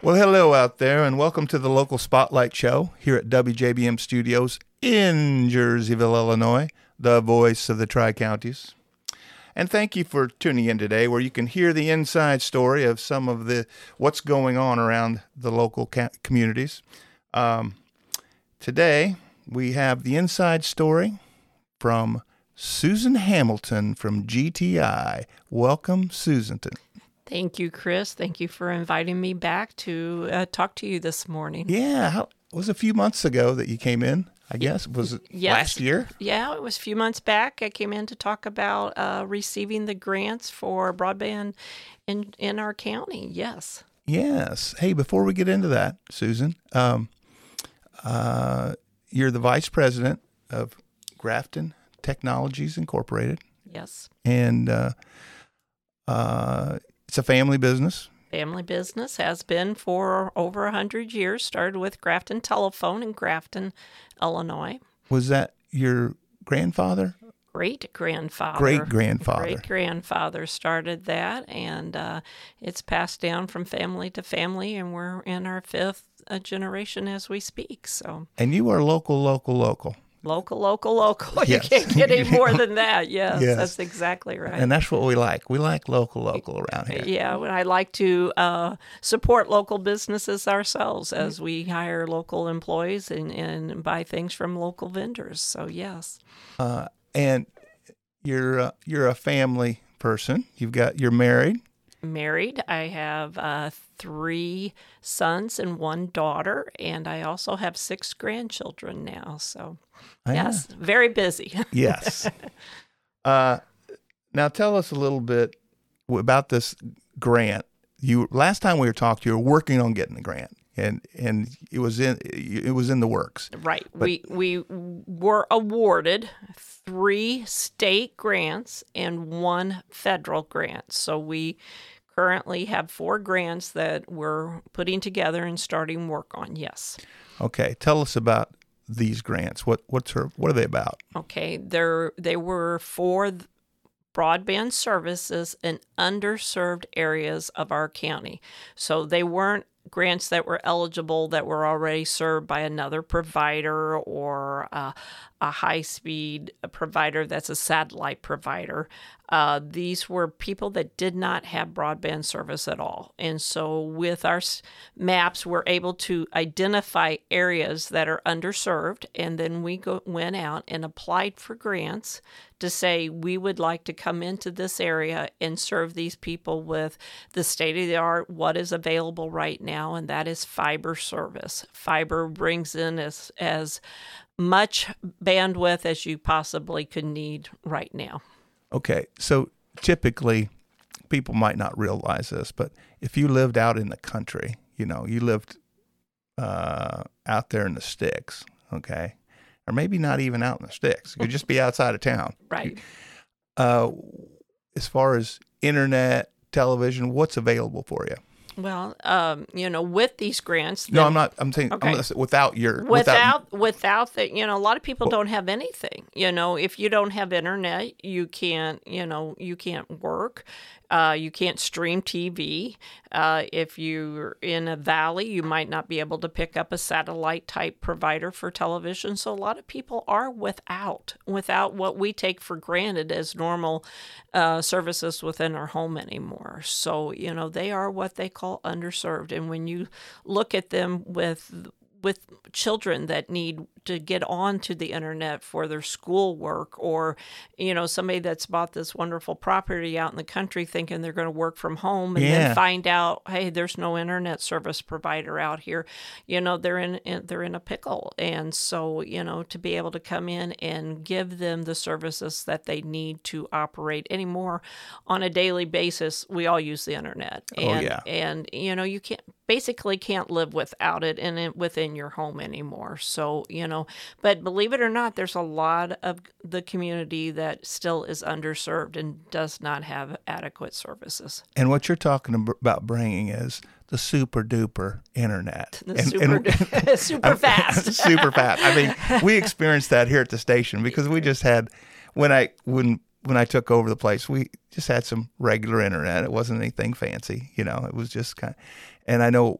Well, hello out there, and welcome to the Local Spotlight Show here at WJBM Studios in Jerseyville, Illinois, the voice of the Tri-Counties. And thank you for tuning in today, where you can hear the inside story of some of what's going on around the local communities. Today, we have the inside story from Susan Hamilton from GTI. Welcome, Susan. Thank you, Chris. Thank you for inviting me back to talk to you this morning. Yeah, it was a few months ago that you came in, I guess. Was it last year? Yeah, it was a few months back. I came in to talk about receiving the grants for broadband in our county. Yes. Yes. Hey, before we get into that, Susan, you're the vice president of Grafton Technologies Incorporated. Yes. And it's a family business. Family business, has been for over 100 years. Started with Grafton Telephone in Grafton, Illinois. Was that your grandfather? Great-grandfather. Great-grandfather Started that, and it's passed down from family to family, and we're in our fifth generation as we speak. So. And you are local. Local. Yes. You can't get any more than that. Yes, that's exactly right. And that's what we like. We like local around here. Yeah, I like to support local businesses ourselves as we hire local employees and buy things from local vendors. So, yes. And you're a family person. You're married. Married. I have 3 sons and 1 daughter, and I also have 6 grandchildren now. So, yes, very busy. Yes. Now, tell us a little bit about this grant. Last time we were talking, you were working on getting the grant, and it was in the works. Right. But we were awarded 3 state grants and 1 federal grant. So we currently have 4 grants that we're putting together and starting work on. Yes. Okay. Tell us about these grants. What are they about? Okay. They were for broadband services in underserved areas of our county. So they weren't grants that were eligible that were already served by another provider or a high-speed provider that's a satellite provider. These were people that did not have broadband service at all. And so with our maps, we're able to identify areas that are underserved, and then we went out and applied for grants to say we would like to come into this area and serve these people with the state-of-the-art, what is available right now, and that is fiber service. Fiber brings in as much bandwidth as you possibly could need right now. Okay, so typically people might not realize this, but if you lived out in the country, you lived out there in the sticks, okay, or maybe not even out in the sticks. You could just be outside of town. Right. As far as internet, television, what's available for you? Well, with these grants. No, I'm not. I'm saying okay. Without the, a lot of people don't have anything. If you don't have internet, you can't work. You can't stream TV. If you're in a valley, you might not be able to pick up a satellite type provider for television. So a lot of people are without what we take for granted as normal services within our home anymore. So, they are what they call underserved. And when you look at them with children that need to get onto the internet for their schoolwork, or somebody that's bought this wonderful property out in the country thinking they're going to work from home and then find out, hey, there's no internet service provider out here. They're in a pickle. And so to be able to come in and give them the services that they need to operate anymore on a daily basis, we all use the internet. And you can't live without it within your home anymore. So but believe it or not, there's a lot of the community that still is underserved and does not have adequate services. And what you're talking about bringing is the super duper internet. Super fast. Super fast. I mean, we experienced that here at the station because we just had, when I took over the place, we just had some regular internet. It wasn't anything fancy, it was just kind of, and I know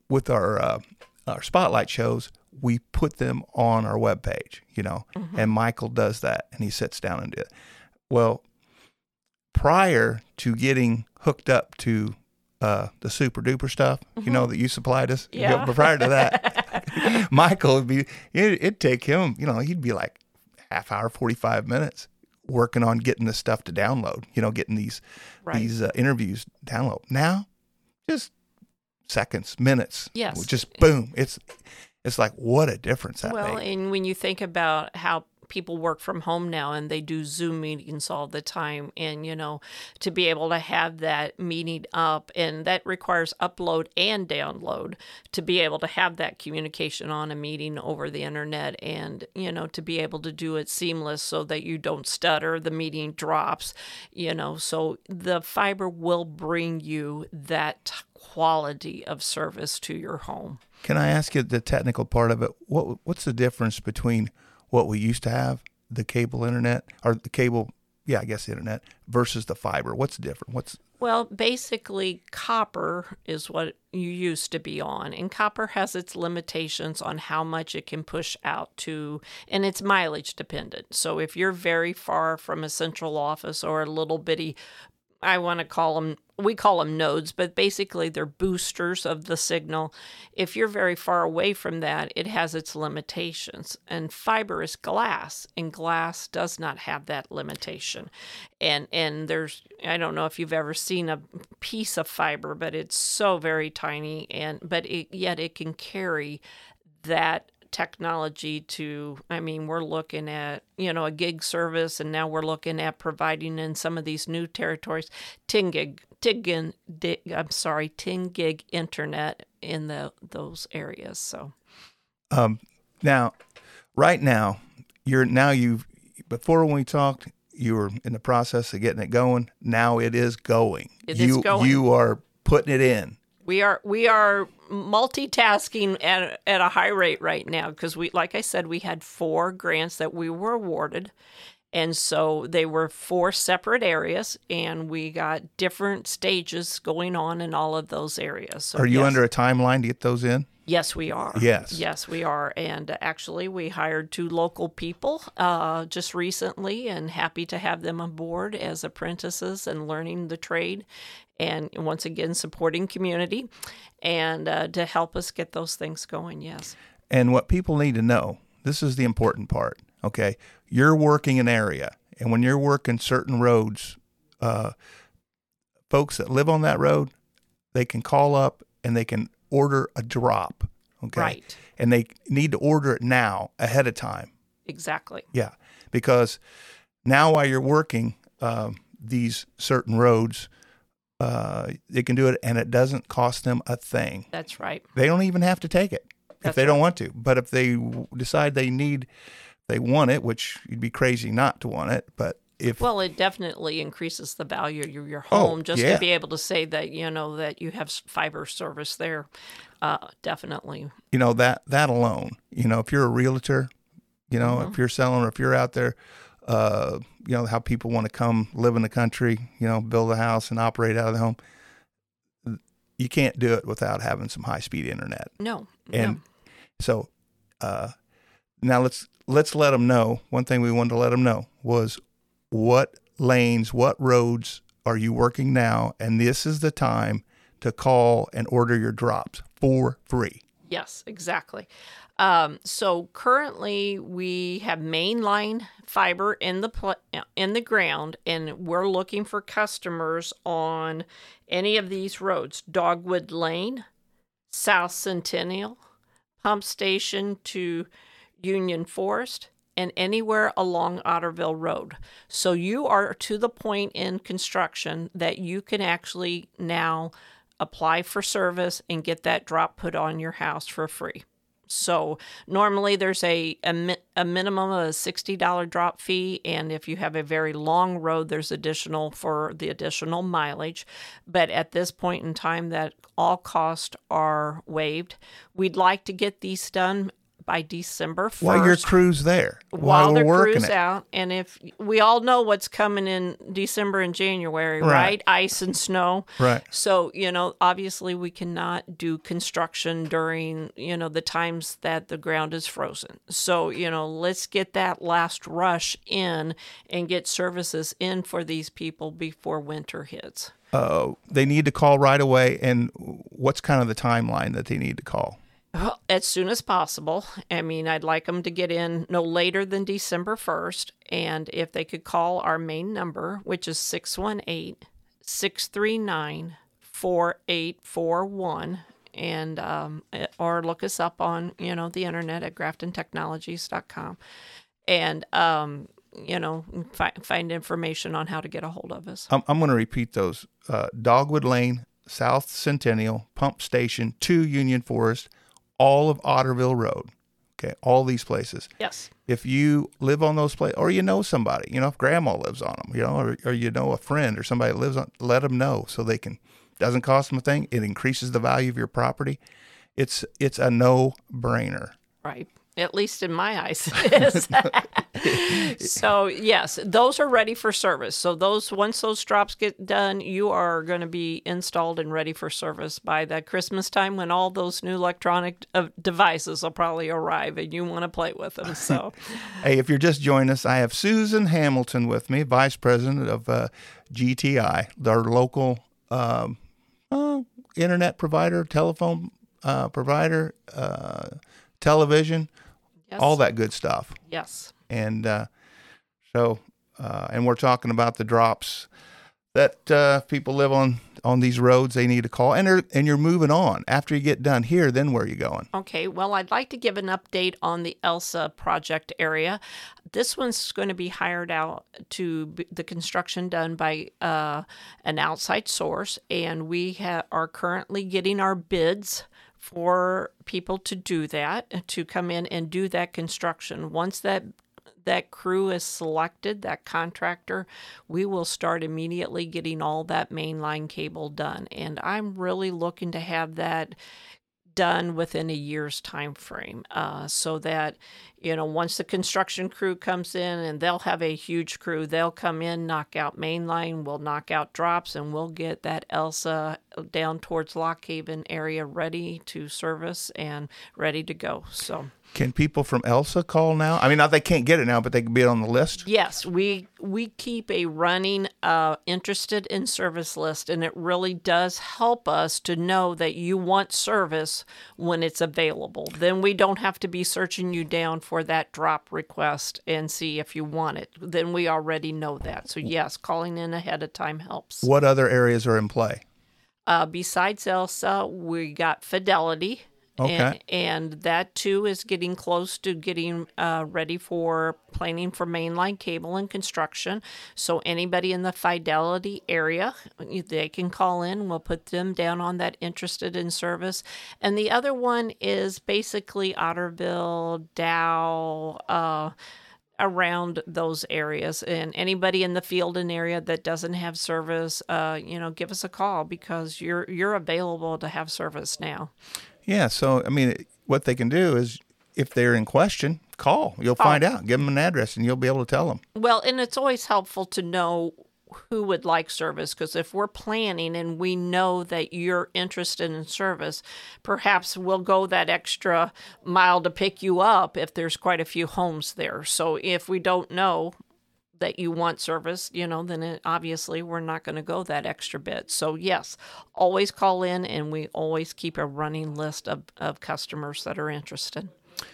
with our spotlight shows, we put them on our webpage, and Michael does that, and he sits down and does it. Well, prior to getting hooked up to the super duper stuff, that you supplied us, Yeah. but prior to that, Michael it'd take him, he'd be like half hour, 45 minutes working on getting this stuff to download, getting these interviews download. Now, just seconds, minutes. Yes. Just boom. It's like, what a difference that Well, makes. and when you think about how people work from home now and they do Zoom meetings all the time, and to be able to have that meeting up, and that requires upload and download, to be able to have that communication on a meeting over the internet, and to be able to do it seamless so that you don't stutter, the meeting drops, so the fiber will bring you that quality of service to your home. Can I ask you the technical part of it? What's the difference between what we used to have, the cable internet, or the cable, I guess internet, versus the fiber? What's different? Well, basically, copper is what you used to be on, and copper has its limitations on how much it can push out to, and it's mileage dependent. So if you're very far from a central office or a little bitty, we call them nodes, but basically they're boosters of the signal. If you're very far away from that, it has its limitations. And fiber is glass, and glass does not have that limitation. And I don't know if you've ever seen a piece of fiber, but it's so very tiny, yet it can carry that technology to, we're looking at, a gig service, and now we're looking at providing in some of these new territories 10 gig internet in those areas. So now, right now, before when we talked, you were in the process of getting it going. Now it is going. It is going. You are putting it in. We are multitasking at a high rate right now, because like I said, we had 4 grants that we were awarded. And so they were 4 separate areas, and we got different stages going on in all of those areas. So, are you under a timeline to get those in? Yes, we are. Yes, we are. And actually, we hired 2 local people just recently, and happy to have them on board as apprentices and learning the trade. And once again, supporting community, and to help us get those things going, yes. And what people need to know, this is the important part, okay? You're working an area, and when you're working certain roads, folks that live on that road, they can call up and they can order a drop, okay? Right. And they need to order it now, ahead of time. Exactly. Yeah, because now while you're working these certain roads, they can do it, and it doesn't cost them a thing. That's right. They don't even have to take it if they don't want to. But if they decide they want it, which you'd be crazy not to want it, but well, it definitely increases the value of your home to be able to say that that you have fiber service there. Definitely. That alone. If you're a realtor, if you're selling, or if you're out there. How people want to come live in the country, build a house and operate out of the home. You can't do it without having some high-speed internet. No. And so now let's let them know. One thing we wanted to let them know was what roads are you working now? And this is the time to call and order your drops for free. Yes, exactly. So currently we have mainline fiber in the ground, and we're looking for customers on any of these roads: Dogwood Lane, South Centennial, Pump Station to Union Forest, and anywhere along Otterville Road. So you are to the point in construction that you can actually now apply for service and get that drop put on your house for free. So normally there's a minimum of a $60 drop fee, and if you have a very long road, there's additional for the additional mileage. But at this point in time, that all costs are waived. We'd like to get these done by December 1st. While your crew's there, while we're the working crew's it. out. And if we all know what's coming in December and January, right? Ice and snow. Right. So, obviously we cannot do construction during, the times that the ground is frozen. So, let's get that last rush in and get services in for these people before winter hits. They need to call right away. And what's kind of the timeline that they need to call? Well, as soon as possible. I mean, I'd like them to get in no later than December 1st. And if they could call our main number, which is 618-639-4841, and or look us up on, the internet at graftontechnologies.com. And, find information on how to get a hold of us. I'm going to repeat those. Dogwood Lane, South Centennial, Pump Station, 2 Union Forest, all of Otterville Road. Okay, all these places. Yes. If you live on those places, or somebody, if grandma lives on them, or a friend or somebody that lives on, let them know so they can. Doesn't cost them a thing. It increases the value of your property. It's a no-brainer. Right. At least in my eyes, it is. So, yes, those are ready for service. So once those drops get done, you are going to be installed and ready for service by that Christmas time when all those new electronic devices will probably arrive and you want to play with them. So, hey, if you're just joining us, I have Susan Hamilton with me, Vice President of GTI, our local internet provider, telephone provider, television. yes. All that good stuff. Yes. And and we're talking about the drops that people live on these roads. They need to call, and you're moving on after you get done here. Then where are you going? Okay, well, I'd like to give an update on the ELSA project area. This one's going to be hired out to the construction done by an outside source, and we are currently getting our bids for people to do that, to come in and do that construction. Once that crew is selected, that contractor, we will start immediately getting all that mainline cable done. And I'm really looking to have that done within a year's time frame, so that once the construction crew comes in, and they'll have a huge crew, they'll come in, knock out mainline, we'll knock out drops, and we'll get that ELSA down towards Lock Haven area ready to service and ready to go. So can people from ELSA call now? I mean, not they can't get it now, but they can be on the list. Yes, we keep a running interested in service list, and it really does help us to know that you want service when it's available. Then we don't have to be searching you down for that drop request and see if you want it. Then we already know that. So yes, calling in ahead of time helps. What other areas are in play? Besides ELSA, we got Fidelity. Okay. And that too is getting close to getting ready for planning for mainline cable and construction. So anybody in the Fidelity area, they can call in. We'll put them down on that interested in service. And the other one is basically Otterville, Dow, around those areas. And anybody in the Fielden area that doesn't have service, give us a call, because you're available to have service now. Yeah, so, I mean, what they can do is, if they're in question, call. You'll find out. Give them an address, and you'll be able to tell them. Well, and it's always helpful to know who would like service, because if we're planning and we know that you're interested in service, perhaps we'll go that extra mile to pick you up if there's quite a few homes there. So if we don't know that you want service, then obviously we're not going to go that extra bit. So yes, always call in, and we always keep a running list of customers that are interested.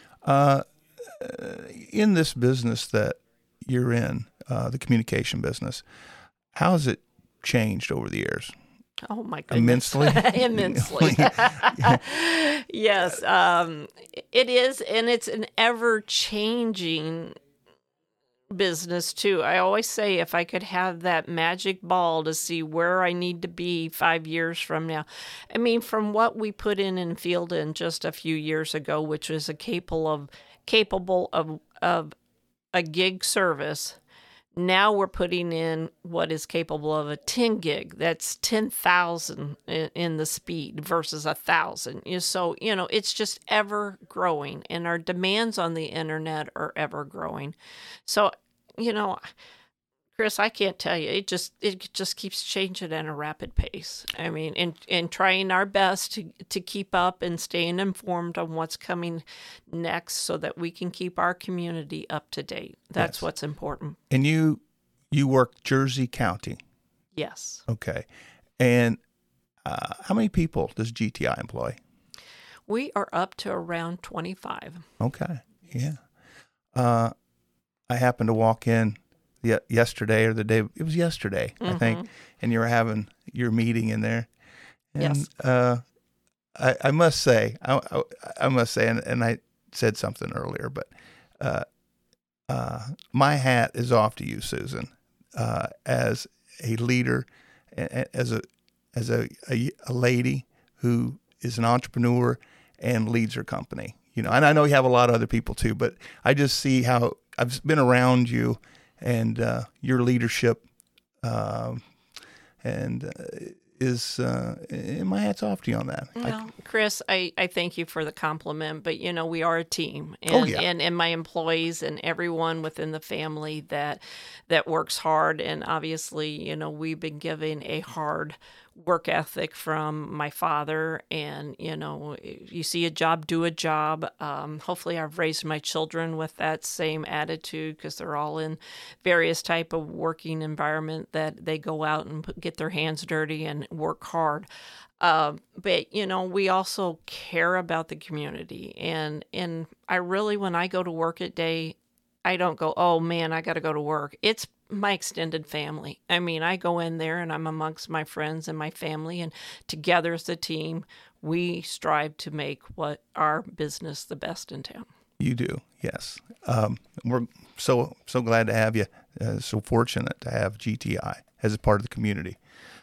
In this business that you're in, the communication business, how has it changed over the years? Oh my goodness. Immensely? Immensely. Yes, it is, and it's an ever-changing business too. I always say, if I could have that magic ball to see where I need to be 5 years from now. I mean, from what we put in Fielden just a few years ago, which was capable of a gig service, Now we're putting in what is capable of a 10 gig. That's 10,000 in the speed versus 1,000. So, it's just ever growing, and our demands on the internet are ever growing. So, you know, Chris, I can't tell you. It just keeps changing at a rapid pace. I mean, and trying our best to keep up and staying informed on what's coming next so that we can keep our community up to date. That's Yes. what's important. And you work Jersey County. Yes. Okay. And how many people does GTI employ? We are up to around 25. Okay. Yeah. I happened to walk in yesterday or the day. It was yesterday, I think, and you were having your meeting in there. And Yes. I must say, I must say, and I said something earlier, but my hat is off to you, Susan, as a leader, as a lady who is an entrepreneur and leads her company. And I know you have a lot of other people too, but I just see how I've been around you and your leadership, and my hat's off to you on that. Well, Chris, I thank you for the compliment, but we are a team, and, yeah. and my employees and everyone within the family that works hard, and obviously, we've been given a hard work ethic from my father, and you see a job, do a job. Hopefully I've raised my children with that same attitude, because they're all in various type of working environment that they go out and get their hands dirty and work hard. But we also care about the community, and I really, when I go to work at day, I don't go, oh man, I got to go to work. It's my extended family. I mean, I go in there and I'm amongst my friends and my family, and together as a team, we strive to make what our business the best in town. You do, yes. We're so glad to have you. So fortunate to have GTI as a part of the community.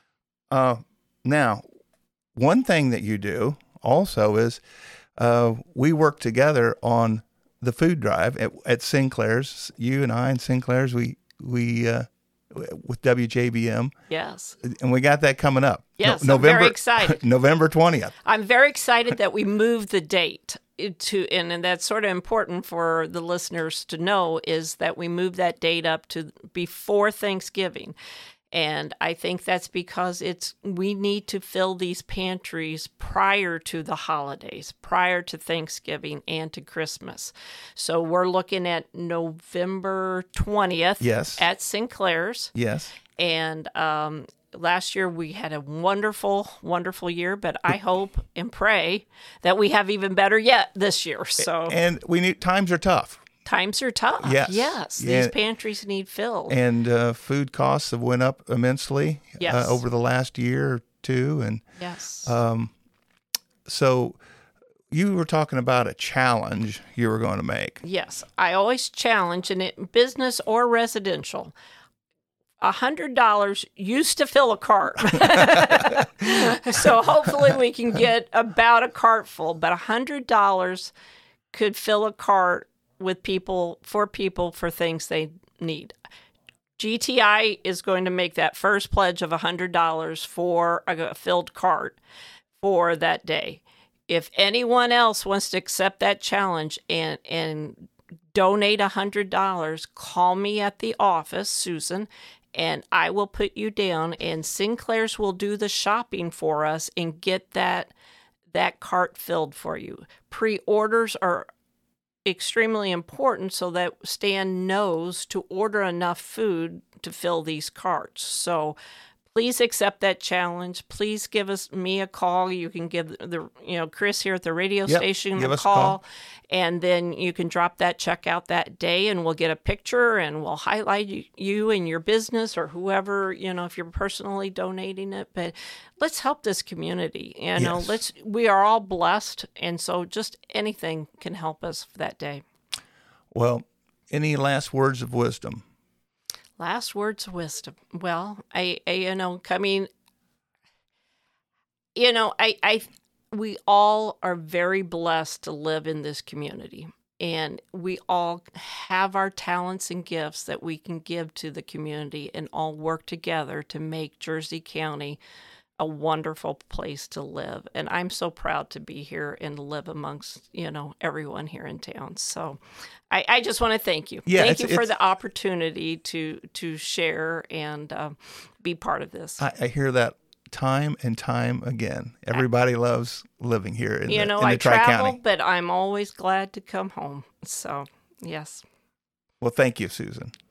Now, one thing that you do also is we work together on the food drive at Sinclair's. You and I and Sinclair's, we with WJBM. Yes. And we got that coming up. Yes, November, I'm very excited. November 20th. I'm very excited that we moved the date and that's sort of important for the listeners to know, is that we moved that date up to before Thanksgiving. And I think that's because we need to fill these pantries prior to the holidays, prior to Thanksgiving and to Christmas. So we're looking at November 20th. Yes. At Sinclair's. Yes. And last year we had a wonderful, wonderful year, but I hope and pray that we have even better yet this year. So, and times are tough. Times are tough. Yes. These pantries need filled. And food costs have went up immensely over the last year or two. And yes. So you were talking about a challenge you were going to make. Yes. I always challenge, in it, business or residential. $100 used to fill a cart. So hopefully we can get about a cart full, but $100 could fill a cart with people for things they need. GTI is going to make that first pledge of $100 for a filled cart for that day. If anyone else wants to accept that challenge and donate $100, call me at the office, Susan, and I will put you down, and Sinclair's will do the shopping for us and get that cart filled for you. Pre-orders are extremely important so that Stan knows to order enough food to fill these carts. So please accept that challenge. Please give me a call. You can give Chris here at the radio station a call, and then you can drop that check out that day, and we'll get a picture and we'll highlight you and your business, or whoever, if you're personally donating it. But let's help this community. We are all blessed, and so just anything can help us for that day. Well, Any last words of wisdom? Last words of wisdom. Well, we all are very blessed to live in this community. And we all have our talents and gifts that we can give to the community and all work together to make Jersey County a wonderful place to live. And I'm so proud to be here and live amongst, everyone here in town. So I just want to thank you. Yeah, thank you for the opportunity to share and be part of this. I hear that time and time again. Everybody loves living here in the I Tri-County. travel, but I'm always glad to come home. So, yes. Well, thank you, Susan.